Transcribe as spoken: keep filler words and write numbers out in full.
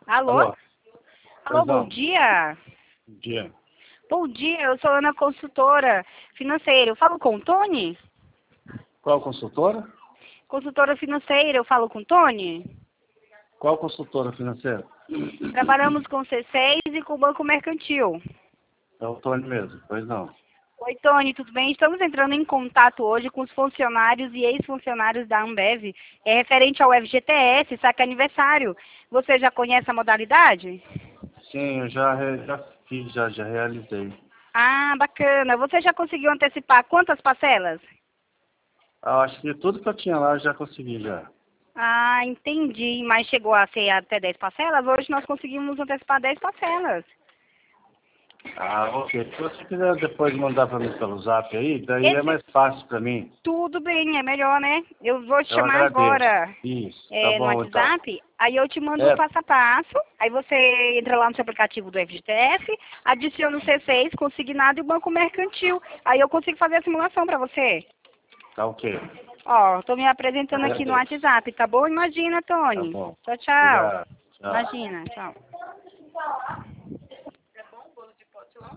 Alô? Alô? Alô, Pois bom não. dia. Bom dia. Bom dia, eu sou Ana Consultora Financeira. Eu falo com o Tony? Qual consultora? Consultora Financeira, eu falo com o Tony? Qual consultora financeira? Trabalhamos com C seis e com o Banco Mercantil. É o Tony mesmo, pois não. Oi, Tony, tudo bem? Estamos entrando em contato hoje com os funcionários e ex-funcionários da Ambev. É referente ao F G T S, saque aniversário. Você já conhece a modalidade? Sim, eu já, re- já fiz, já, já realizei. Ah, bacana. Você já conseguiu antecipar quantas parcelas? Ah, acho que tudo que eu tinha lá eu já consegui já. Ah, entendi. Mas chegou a ser até dez parcelas? Hoje nós conseguimos antecipar dez parcelas. Ah, ok. Se você quiser depois mandar para mim pelo zap aí, daí é Esse, mais fácil para mim. tudo bem, é melhor, né? Eu vou te Eu chamar agradeço. agora Isso, tá é, no bom então. WhatsApp, aí eu te mando o É, passo a passo, aí você entra lá no seu aplicativo do F G T F, adiciona o C seis, consignado e o Banco Mercantil. Aí eu consigo fazer a simulação para você. tá ok. Ó, tô me apresentando aqui no Agradeço. WhatsApp, tá bom? Imagina, Tá Tony. bom. Tchau, tchau. Obrigado. Tchau. Imagina, tchau.